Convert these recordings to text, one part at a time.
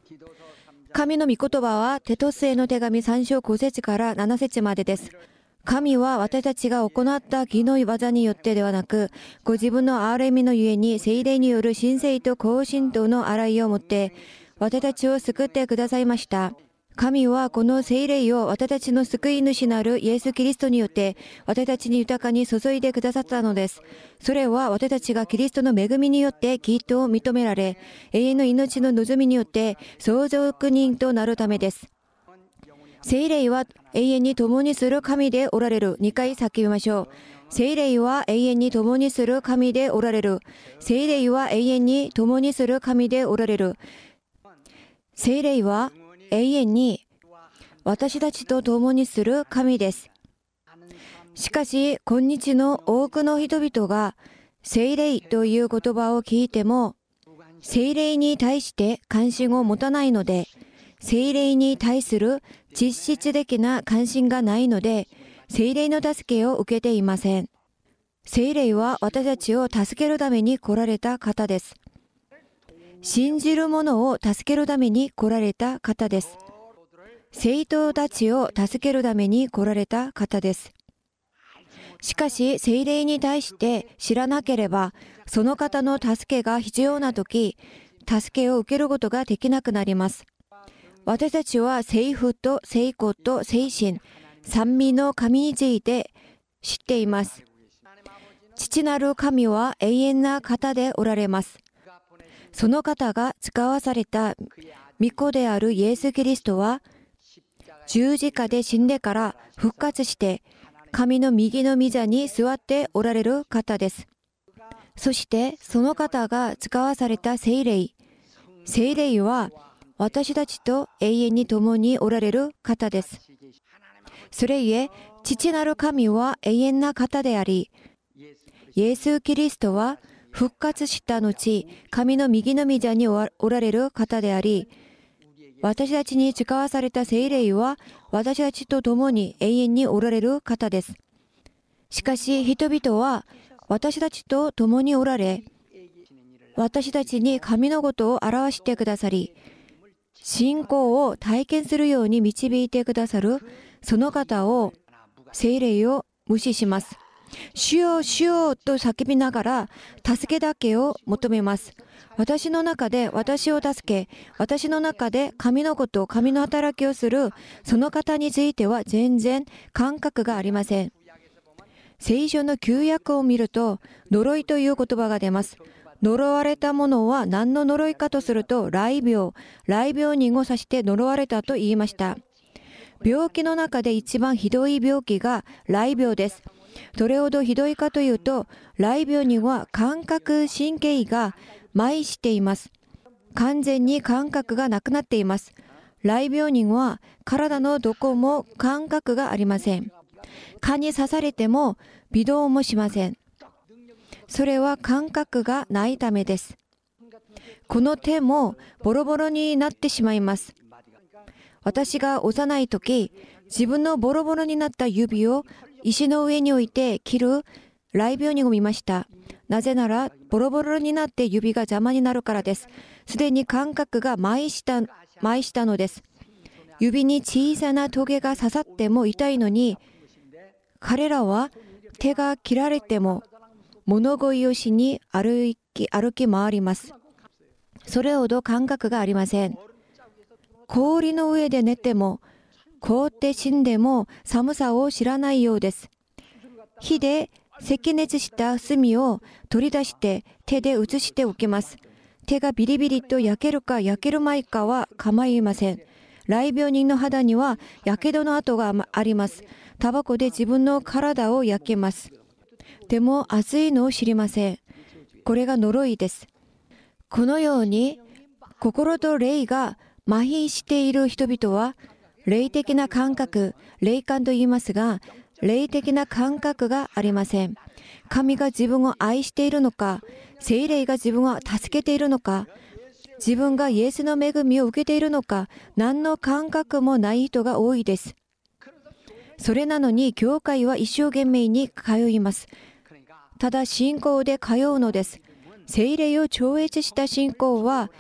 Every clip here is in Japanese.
神の御言葉はテトスへの手紙3章5節から7節までです。神は私たちが行った義の技によってではなく、ご自分の憐れみのゆえに聖霊による神聖と高信との洗いをもって、私たちを救ってくださいました。神はこの聖霊を私たちの救い主なるイエス・キリストによって私たちに豊かに注いでくださったのです。それは私たちがキリストの恵みによって義と認められ、永遠の命の望みによって相続人となるためです。聖霊は永遠に共にする神でおられる。2回叫びましょう。聖霊は永遠に共にする神でおられる。聖霊は永遠に共にする神でおられる。聖霊は永遠に私たちと共にする神です。しかし、今日の多くの人々が聖霊という言葉を聞いても、聖霊に対して関心を持たないので、聖霊に対する実質的な関心がないので、聖霊の助けを受けていません。聖霊は私たちを助けるために来られた方です。信じる者を助けるために来られた方です。生徒たちを助けるために来られた方です。しかし、聖霊に対して知らなければ、その方の助けが必要なとき、助けを受けることができなくなります。私たちは聖父と聖子と聖神、三位の神について知っています。父なる神は永遠な方でおられます。その方が使わされた御子であるイエス・キリストは、十字架で死んでから復活して、神の右の御座に座っておられる方です。そして、その方が使わされた聖霊。聖霊は、私たちと永遠に共におられる方です。それゆえ、父なる神は永遠な方であり、イエス・キリストは復活した後、神の右の御座におられる方であり、私たちに使わされた聖霊は、私たちと共に永遠におられる方です。しかし、人々は私たちと共におられ、私たちに神のことを表してくださり、信仰を体験するように導いてくださる、その方を、聖霊を無視します。主よ、主よと叫びながら、助けだけを求めます。私の中で私を助け、私の中で神のこと、神の働きをする、その方については全然感覚がありません。聖書の旧約を見ると、呪いという言葉が出ます。呪われたものは何の呪いかとすると、雷病人を指して呪われたと言いました。病気の中で一番ひどい病気が雷病です。どれほどひどいかというと、雷病人は感覚神経が麻痺しています。完全に感覚がなくなっています。雷病人は体のどこも感覚がありません。蚊に刺されても微動もしません。それは感覚がないためです。この手もボロボロになってしまいます。私が幼い時、自分のボロボロになった指を石の上に置いて切る雷病人を見ました。なぜなら、ボロボロになって指が邪魔になるからです。すでに感覚が麻痺したのです。指に小さなトゲが刺さっても痛いのに、彼らは手が切られても物乞いをしに歩き回ります。それほど感覚がありません。氷の上で寝ても、凍って死んでも寒さを知らないようです。火で赤熱した炭を取り出して手で移しておきます。手がビリビリと焼けるか焼けるまいかは構いません。雷病人の肌には火傷の跡があります。タバコで自分の体を焼けます。でも熱いのを知りません。これが呪いです。このように心と霊が麻痺している人々は、霊的な感覚、霊感と言いますが、霊的な感覚がありません。神が自分を愛しているのか、聖霊が自分を助けているのか、自分がイエスの恵みを受けているのか、何の感覚もない人が多いです。それなのに、教会は一生懸命に通います。ただ信仰で通うのです。聖霊を超越した信仰は、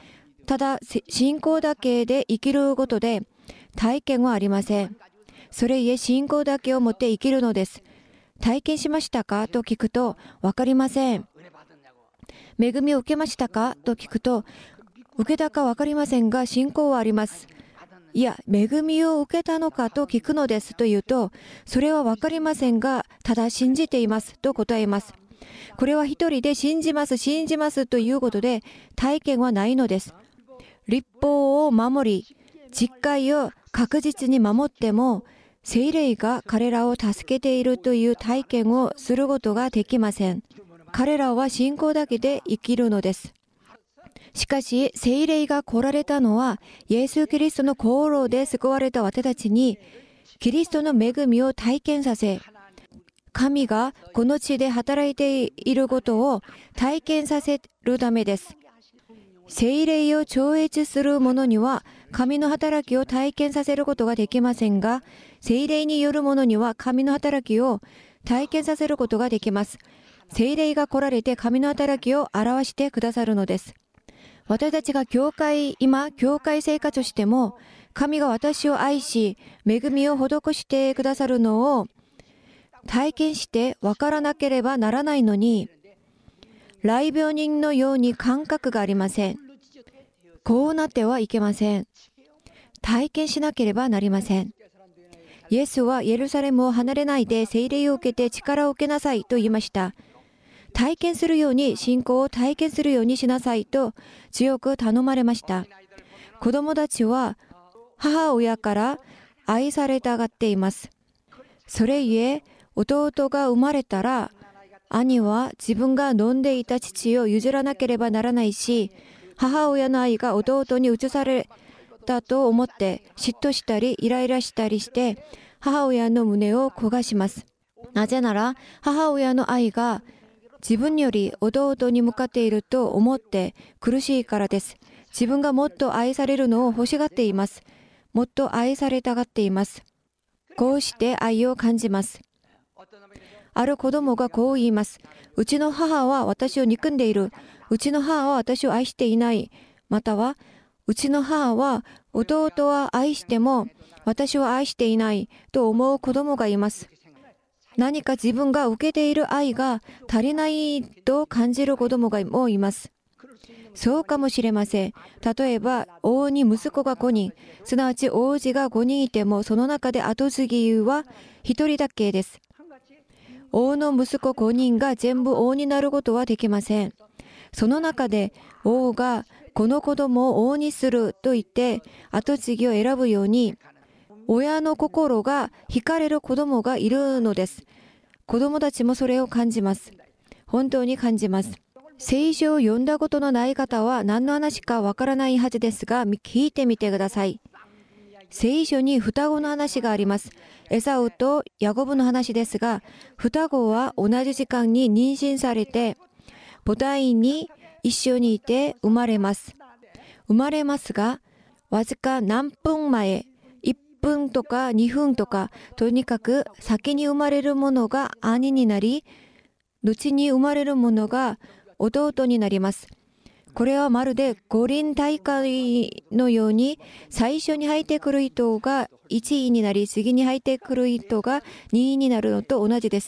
ただ信仰だけで生きることで体験はありません。それゆえ信仰だけを持って生きるのです。体験しましたかと聞くと、わかりません。恵みを受けましたかと聞くと、受けたかわかりませんが、信仰はあります。いや、恵みを受けたのかと聞くのですと言うと、それはわかりませんが、ただ信じていますと答えます。これは一人で信じますということで、体験はないのです。律法を守り、実戒を確実に守っても、聖霊が彼らを助けているという体験をすることができません。彼らは信仰だけで生きるのです。しかし、聖霊が来られたのは、イエス・キリストの功労で救われた私たちに、キリストの恵みを体験させ、神がこの地で働いていることを体験させるためです。聖霊を超越する者には、神の働きを体験させることができませんが、聖霊による者には神の働きを体験させることができます。聖霊が来られて神の働きを表してくださるのです。私たちが今、教会生活をしても、神が私を愛し、恵みを施してくださるのを体験して分からなければならないのに、癩病人のように感覚がありません。こうなってはいけません。体験しなければなりません。イエスはエルサレムを離れないで聖霊を受けて力を受けなさいと言いました。体験するように、信仰を体験するようにしなさいと強く頼まれました。子供たちは母親から愛されたがっています。それゆえ、弟が生まれたら、兄は自分が飲んでいた父を譲らなければならないし、母親の愛が弟に移されたと思って嫉妬したりイライラしたりして母親の胸を焦がします。なぜなら母親の愛が自分より弟に向かっていると思って苦しいからです。自分がもっと愛されるのを欲しがっています。もっと愛されたがっています。こうして愛を感じます。ある子供がこう言います。うちの母は私を憎んでいる。うちの母は私を愛していない。または、うちの母は弟は愛しても私は愛していないと思う子供がいます。何か自分が受けている愛が足りないと感じる子供がもいます。そうかもしれません。例えば、王に息子が5人、すなわち王子が5人いても、その中で後継ぎは1人だけです。王の息子5人が全部王になることはできません。その中で王がこの子供を王にすると言って後継ぎを選ぶように、親の心が惹かれる子供がいるのです。子供たちもそれを感じます。本当に感じます。聖書を読んだことのない方は何の話かわからないはずですが、聞いてみてください。聖書に双子の話があります。エサウとヤコブの話ですが、双子は同じ時間に妊娠されて、母体に一緒にいて生まれます。生まれますが、わずか何分前、1分とか2分とか、とにかく先に生まれるものが兄になり、後に生まれるものが弟になります。これはまるで五輪大会のように、最初に入ってくる人が1位になり、次に入ってくる人が2位になるのと同じです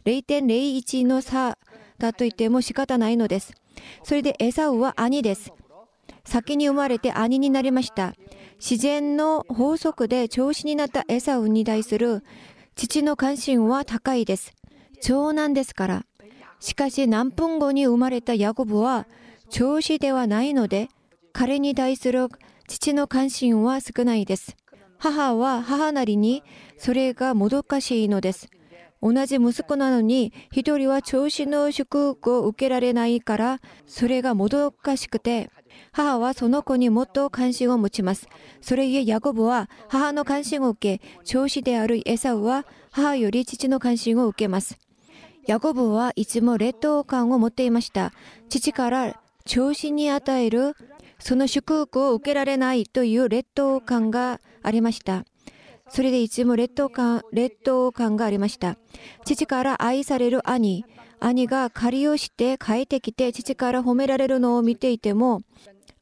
。0.01 の差だと言っても仕方ないのです。それでエサウは兄です。先に生まれて兄になりました。自然の法則で長子になったエサウに対する父の関心は高いです。長男ですから。しかし何分後に生まれたヤコブは長子ではないので、彼に対する父の関心は少ないです。母は母なりにそれがもどかしいのです。同じ息子なのに、一人は長子の祝福を受けられないから、それがもどかしくて、母はその子にもっと関心を持ちます。それゆえヤコブは母の関心を受け、長子であるエサウは母より父の関心を受けます。ヤコブはいつも劣等感を持っていました。父から長子に与えるその祝福を受けられないという劣等感がありました。それでいつも劣等感がありました。父から愛される兄が借りをして帰ってきて父から褒められるのを見ていても、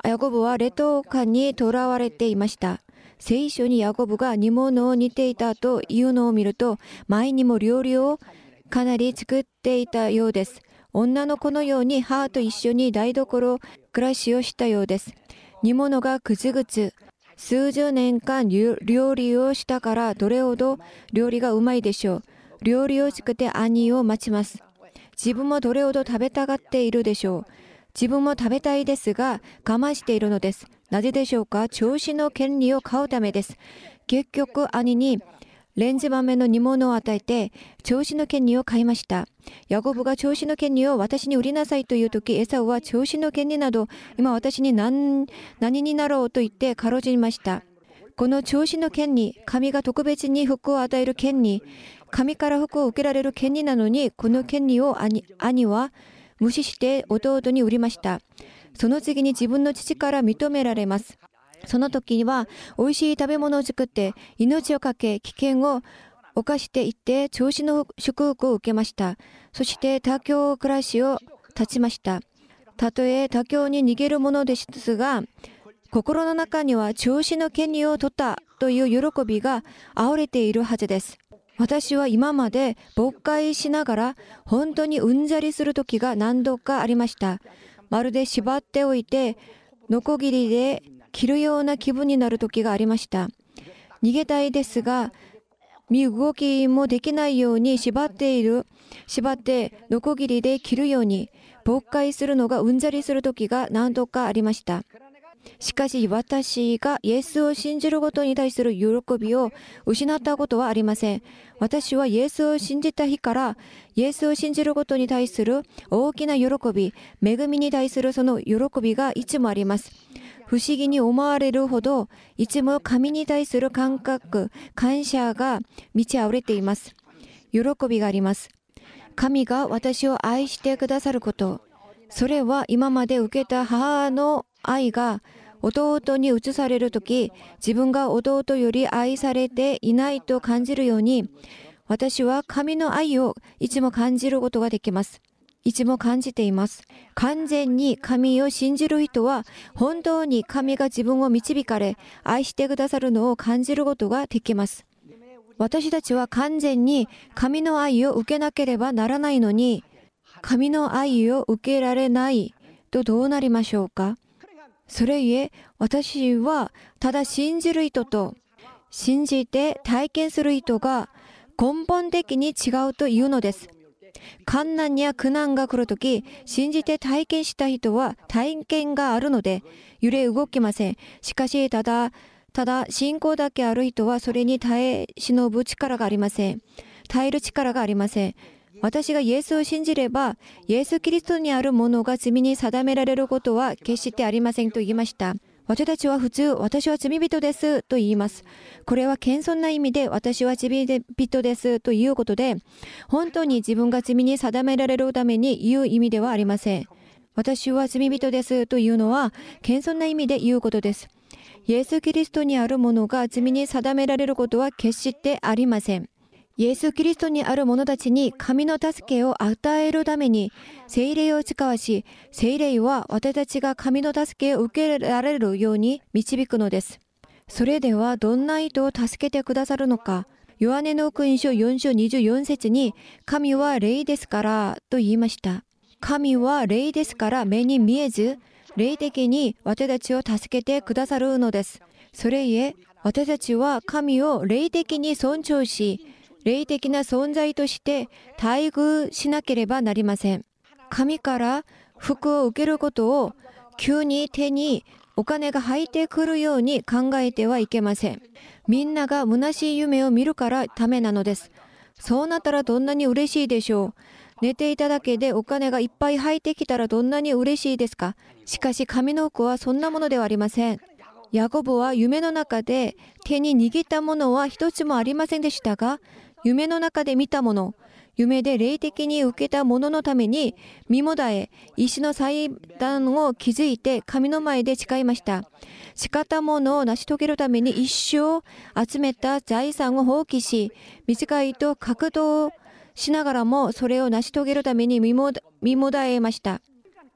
ヤコブは劣等感にとらわれていました。聖書にヤコブが煮物を煮ていたというのを見ると、前にも料理をかなり作っていたようです。女の子のように母と一緒に台所暮らしをしたようです。煮物がぐつぐつ、数十年間料理をしたからどれほど料理がうまいでしょう。料理を作って兄を待ちます。自分もどれほど食べたがっているでしょう。自分も食べたいですが我慢しているのです。なぜでしょうか。調子の権利を買うためです。結局兄にレンズ豆の煮物を与えて調子の権利を買いました。ヤコブが調子の権利を私に売りなさいというとき、エサウは調子の権利など今私に何になろうと言ってかろうじました。この調子の権利、神が特別に福を与える権利、神から福を受けられる権利なのに、この権利を兄は無視して弟に売りました。その次に自分の父から認められます。その時には美味しい食べ物を作って命をかけ危険を犯していって調子の祝福を受けました。そして他境暮らしを立ちました。たとえ他境に逃げるものですが、心の中には調子の権利を取ったという喜びが溢れているはずです。私は今まで勃会しながら本当にうんざりする時が何度かありました。まるで縛っておいてノコギリで切るような気分になる時がありました。逃げたいですが身動きもできないように縛ってノコギリで切るように勃会するのがうんざりする時が何度かありました。しかし私がイエスを信じることに対する喜びを失ったことはありません。私はイエスを信じた日からイエスを信じることに対する大きな喜び、恵みに対するその喜びがいつもあります。不思議に思われるほどいつも神に対する感謝が満ち溢れています。喜びがあります。神が私を愛してくださること、それは今まで受けた母の愛が弟に移されるとき、自分が弟より愛されていないと感じるように、私は神の愛をいつも感じることができます。いつも感じています。完全に神を信じる人は、本当に神が自分を導かれ、愛してくださるのを感じることができます。私たちは完全に神の愛を受けなければならないのに、神の愛を受けられないとどうなりましょうか。それゆえ私はただ信じる人と信じて体験する人が根本的に違うというのです。困難や苦難が来るとき、信じて体験した人は体験があるので揺れ動きません。しかしただ信仰だけある人はそれに耐え忍ぶ力がありません。耐える力がありません。私がイエスを信じれば、イエス・キリストにあるものが罪に定められることは決してありませんと言いました。私たちは普通、私は罪人ですと言います。これは謙遜な意味で、私は罪人ですということで、本当に自分が罪に定められるために言う意味ではありません。私は罪人ですというのは、謙遜な意味で言うことです。イエス・キリストにあるものが罪に定められることは決してありません。イエス・キリストにある者たちに神の助けを与えるために聖霊を使わし、聖霊は私たちが神の助けを受けられるように導くのです。それではどんな人を助けてくださるのか。ヨハネの福音書4章24節に、神は霊ですからと言いました。神は霊ですから目に見えず、霊的に私たちを助けてくださるのです。それゆえ、私たちは神を霊的に尊重し、霊的な存在として待遇しなければなりません。神から福を受けることを急に手にお金が入ってくるように考えてはいけません。みんなが虚しい夢を見るからためなのです。そうなったらどんなに嬉しいでしょう。寝ていただけでお金がいっぱい入ってきたらどんなに嬉しいですか。しかし神の福はそんなものではありません。ヤコブは夢の中で手に握ったものは一つもありませんでしたが、夢の中で見たもの、夢で霊的に受けたもののために身もだえ、石の祭壇を築いて神の前で誓いました。誓ったものを成し遂げるために一生集めた財産を放棄し、短いと格闘しながらもそれを成し遂げるために身もだえました。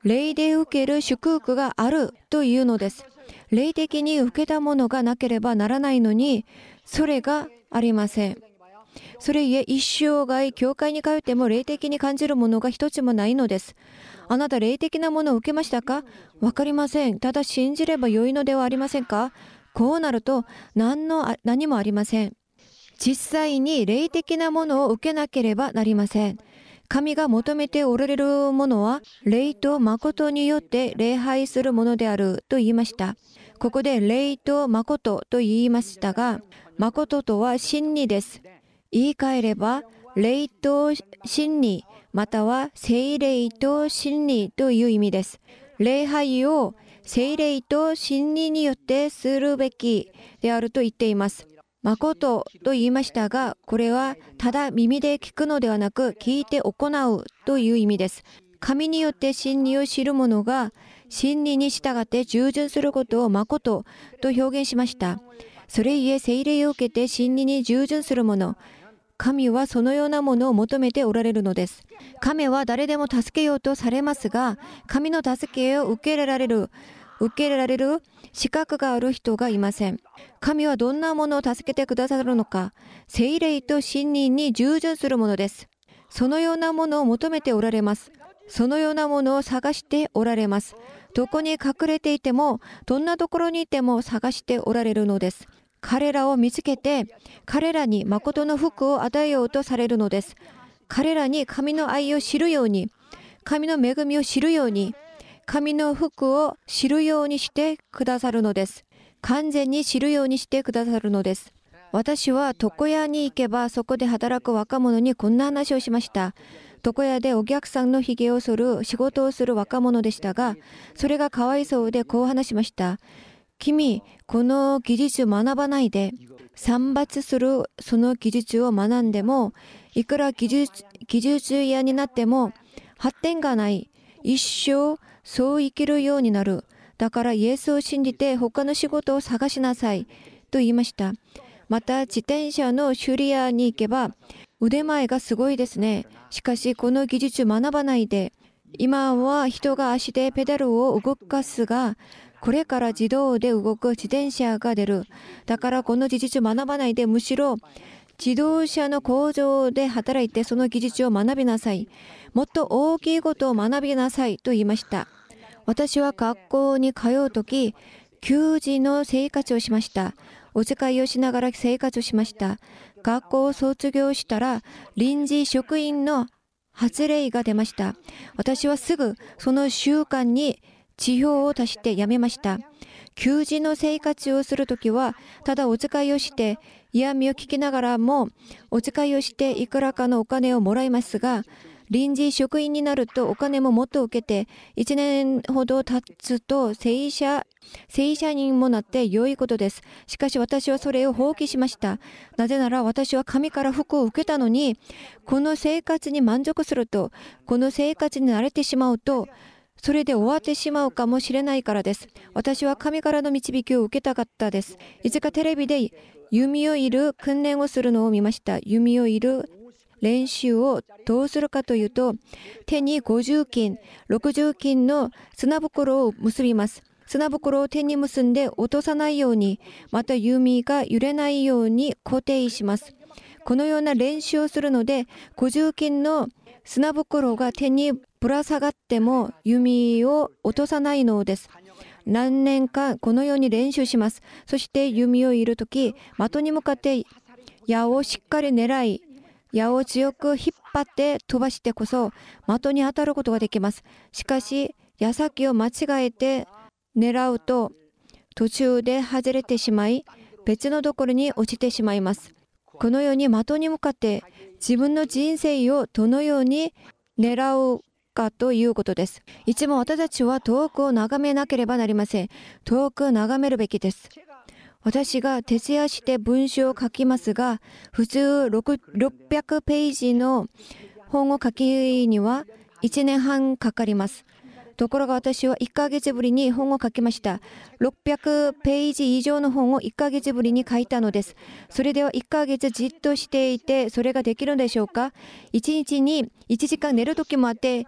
霊で受ける祝福があるというのです。霊的に受けたものがなければならないのに、それがありません。それゆえ一生涯教会に通っても霊的に感じるものが一つもないのです。あなた霊的なものを受けましたか？わかりません。ただ信じれば良いのではありませんか？こうなると何もありません。実際に霊的なものを受けなければなりません。神が求めておられるものは霊と誠によって礼拝するものであると言いました。ここで霊と誠と言いましたが、誠とは真理です。言い換えれば霊と真理、または聖霊と真理という意味です。礼拝を聖霊と真理によってするべきであると言っています。誠と言いましたが、これはただ耳で聞くのではなく聞いて行うという意味です。神によって真理を知る者が真理に従って従順することを誠と表現しました。それゆえ聖霊を受けて真理に従順する者、神はそのようなものを求めておられるのです。神は誰でも助けようとされますが、神の助けを受けられる資格がある人がいません。神はどんなものを助けてくださるのか、聖霊と真理に従順するものです。そのようなものを求めておられます。そのようなものを探しておられます。どこに隠れていても、どんなところにいても探しておられるのです。彼らを見つけて、彼らに誠の福を与えようとされるのです。彼らに神の愛を知るように、神の恵みを知るように、神の福を知るようにしてくださるのです。完全に知るようにしてくださるのです。私は床屋に行けば、そこで働く若者にこんな話をしました。床屋でお客さんのひげを剃る仕事をする若者でしたが、それがかわいそうでこう話しました。君、この技術を学ばないで、散髪するその技術を学んでも、いくら技術屋になっても発展がない。一生そう生きるようになる。だからイエスを信じて他の仕事を探しなさいと言いました。また自転車の修理屋に行けば腕前がすごいですね。しかしこの技術を学ばないで、今は人が足でペダルを動かすが、これから自動で動く自転車が出る。だからこの技術を学ばないで、むしろ自動車の工場で働いてその技術を学びなさい。もっと大きいことを学びなさいと言いました。私は学校に通うとき、給仕の生活をしました。お使いをしながら生活をしました。学校を卒業したら臨時職員の発令が出ました。私はすぐその習慣に地表を足してやめました。給仕の生活をするときは、ただお使いをして、嫌味を聞きながらも、お使いをしていくらかのお金をもらいますが、臨時職員になるとお金ももっと受けて、1年ほど経つと正社員もなって良いことです。しかし私はそれを放棄しました。なぜなら私は神から福を受けたのに、この生活に満足すると、この生活に慣れてしまうと、それで終わってしまうかもしれないからです。私は神からの導きを受けたかったです。いつかテレビで弓を射る訓練をするのを見ました。弓を射る練習をどうするかというと、手に50金、60金の砂袋を結びます。砂袋を手に結んで落とさないように、また弓が揺れないように固定します。このような練習をするので、50金の砂袋が手にぶら下がっても弓を落とさないのです。何年かこのように練習します。そして弓を射るとき、的に向かって矢をしっかり狙い、矢を強く引っ張って飛ばしてこそ的に当たることができます。しかし矢先を間違えて狙うと途中で外れてしまい、別のところに落ちてしまいます。このように的に向かって自分の人生をどのように狙うかということです。いつも私たちは遠くを眺めなければなりません。遠くを眺めるべきです。私が徹夜して文章を書きますが、普通600ページの本を書きには1年半かかります。ところが私は1ヶ月ぶりに本を書きました。600ページ以上の本を1ヶ月ぶりに書いたのです。それでは1ヶ月じっとしていて、それができるんでしょうか？1日に1時間寝る時もあって、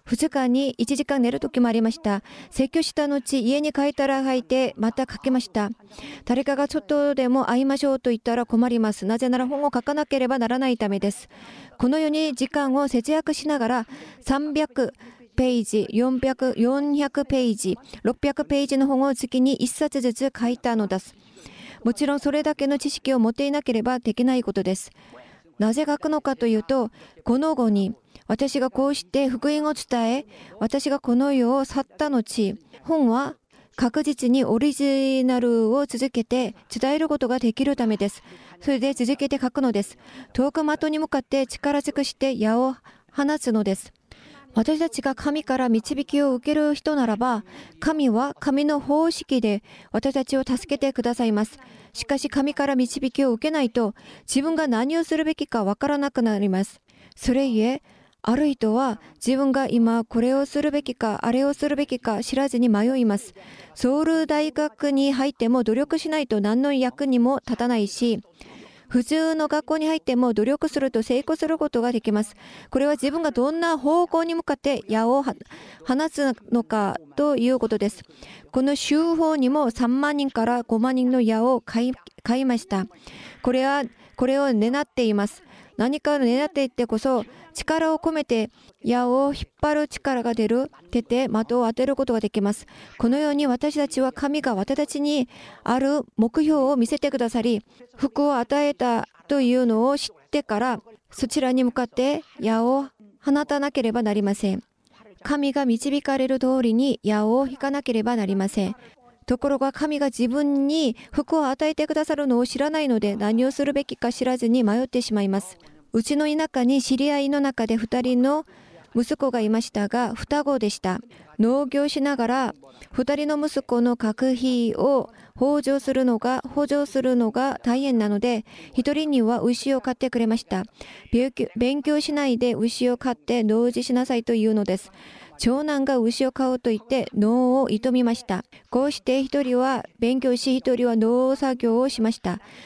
2日に1時間寝る時もありました。説教した後、家に帰ったら帰ってまた書きました。誰かがちょっとでも会いましょうと言ったら困ります。なぜなら本を書かなければならないためです。このように時間を節約しながら300ページ、400ページ、600ページの本を月に1冊ずつ書いたのです。もちろんそれだけの知識を持っていなければできないことです。なぜ書くのかというと、この後に私がこうして福音を伝え、私がこの世を去った後、本は確実にオリジナルを続けて伝えることができるためです。それで続けて書くのです。遠く的に向かって力尽くして矢を放つのです。私たちが神から導きを受ける人ならば、神は神の方式で私たちを助けてくださいます。しかし神から導きを受けないと、自分が何をするべきかわからなくなります。それゆえ、ある人は自分が今これをするべきかあれをするべきか知らずに迷います。ソウル大学に入っても努力しないと何の役にも立たないし、普通の学校に入っても努力すると成功することができます。これは自分がどんな方向に向かって矢を放つのかということです。この州法にも3万人から5万人の矢を買いました。これを狙っています。何かを狙っていってこそ力を込めて矢を引っ張る力が出る手で的を当てることができます。このように私たちは神が私たちにある目標を見せてくださり、福を与えたというのを知ってからそちらに向かって矢を放たなければなりません。神が導かれる通りに矢を引かなければなりません。ところが神が自分に福を与えてくださるのを知らないので、何をするべきか知らずに迷ってしまいます。うちの田舎に知り合いの中で2人の息子がいましたが、双子でした。農業しながら2人の息子の学費を補助するのが大変なので、1人には牛を飼ってくれました。勉強しないで牛を飼って農事しなさいというのです。長男が牛を飼うと言って農を営みました。こうして1人は勉強し、1人は農作業をしました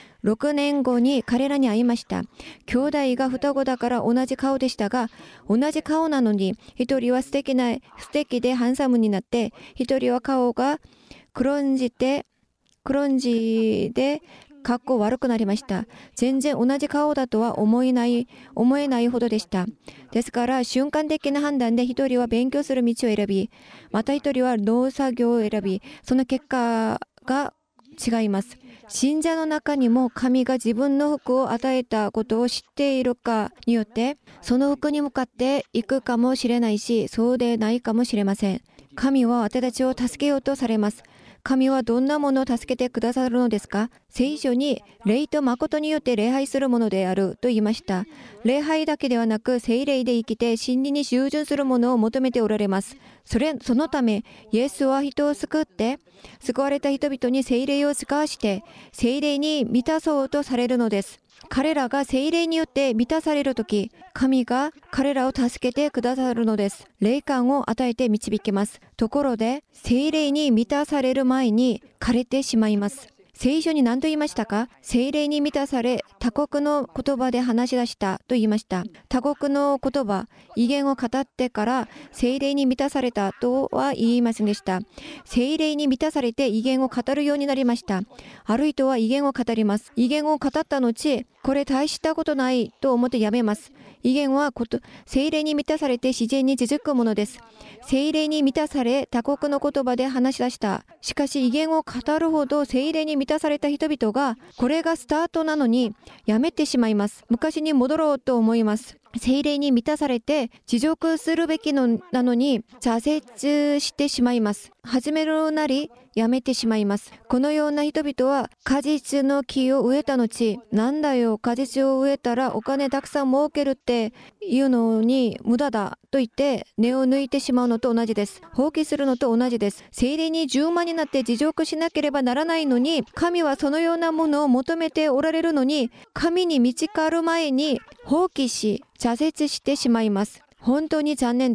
。6年後に彼らに会いました。兄弟が双子だから同じ顔でしたが、同じ顔なのに、1人は素敵でハンサムになって、1人は顔がクロンジでかっこ悪くなりました。全然同じ顔だとは思えないほどでした。ですから瞬間的な判断で1人は勉強する道を選び、また1人は農作業を選び、その結果が違います。信者の中にも神が自分の福を与えたことを知っているかによってその福に向かっていくかもしれないし、そうでないかもしれません。神は私たちを助けようとされます。神はどんなものを助けてくださるのですか？聖書に霊と誠によって礼拝するものであると言いました。礼拝だけではなく聖霊で生きて真理に従順するものを求めておられます。そのためイエスは人を救って救われた人々に聖霊を使わして聖霊に満たそうとされるのです。彼らが聖霊によって満たされるとき、神が彼らを助けてくださるのです。霊感を与えて導きます。ところで、聖霊に満たされる前に枯れてしまいます。聖書に何と言いましたか？聖霊に満たされ、他国の言葉で話し出したと言いました。他国の言葉、異言を語ってから聖霊に満たされたとは言いませんでした。聖霊に満たされて異言を語るようになりました。ある人は異言を語ります。異言を語った後、これ大したことないと思ってやめます。異言は聖霊に満たされて自然に続くものです。聖霊に満たされ他国の言葉で話し出した。しかし異言を語るほど聖霊に満たされた人々がこれがスタートなのにやめてしまいます。昔に戻ろうと思います。聖霊に満たされて持続するべきなのに挫折してしまいます。始めるなりやめてしまいます。このような人々は果実の木を植えた後、なんだよ果実を植えたらお金たくさん儲けるっていうのに無駄だと言って根を抜いてしまうのと同じです。放棄するのと同じです。聖霊に充満になって持続しなければならないのに、神はそのようなものを求めておられるのに、神に見つかる前に放棄し挫折してしまいます。本当に残念です。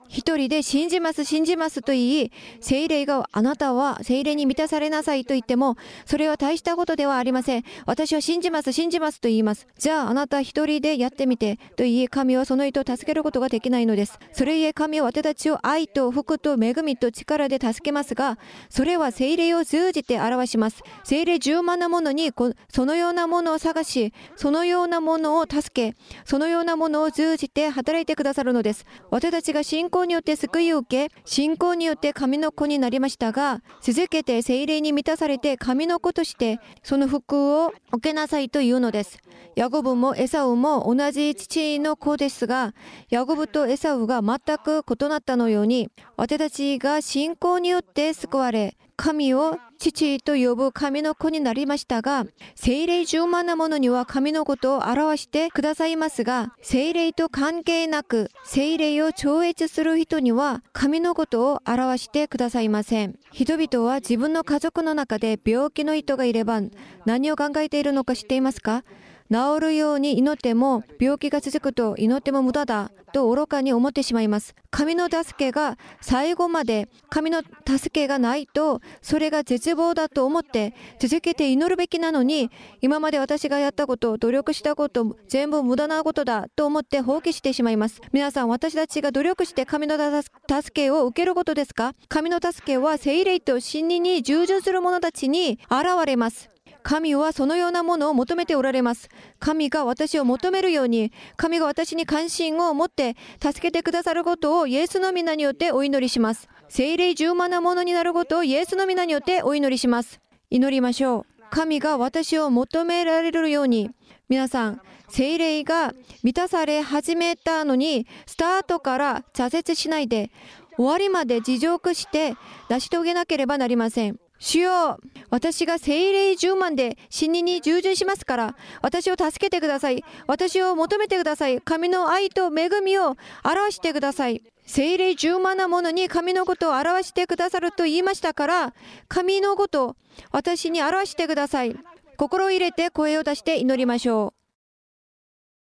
一人で信じます、信じますと言い、聖霊があなたは聖霊に満たされなさいと言っても、それは大したことではありません。私は信じます、信じますと言います。じゃああなた一人でやってみてと言い、神はその人を助けることができないのです。それゆえ神は私たちを愛と福と恵みと力で助けますが、それは聖霊を通じて表します。聖霊充満なものにそのようなものを探し、そのようなものを助け、そのようなものを通じて働いてくださるのです。私たちが信仰によって救いを受け、信仰によって神の子になりましたが、続けて聖霊に満たされて神の子としてその福を受けなさいというのです。ヤコブもエサウも同じ父の子ですが、ヤコブとエサウが全く異なったのように、私たちが信仰によって救われ、神を父と呼ぶ神の子になりましたが、聖霊充満なものには神のことを表してくださいますが、聖霊と関係なく聖霊を超越する人には神のことを表してくださいません。人々は自分の家族の中で病気の人がいれば何を考えているのか知っていますか？治るように祈っても病気が続くと祈っても無駄だと愚かに思ってしまいます。神の助けが最後まで神の助けがないとそれが絶望だと思って続けて祈るべきなのに、今まで私がやったこと、努力したこと全部無駄なことだと思って放棄してしまいます。皆さん、私たちが努力して神の助けを受けることですか？神の助けは聖霊と真理に従順する者たちに現れます。神はそのようなものを求めておられます。神が私を求めるように、神が私に関心を持って助けてくださることをイエスの皆によってお祈りします。聖霊充満なものになることをイエスの皆によってお祈りします。祈りましょう。神が私を求められるように、皆さん、聖霊が満たされ始めたのに、スタートから挫折しないで、終わりまで持続して成し遂げなければなりません。主よ、私が聖霊充満で真理に従順しますから、私を助けてください。私を求めてください。神の愛と恵みを表してください。聖霊充満なものに神のことを表してくださると言いましたから、神のことを私に表してください。心を入れて声を出して祈りましょう。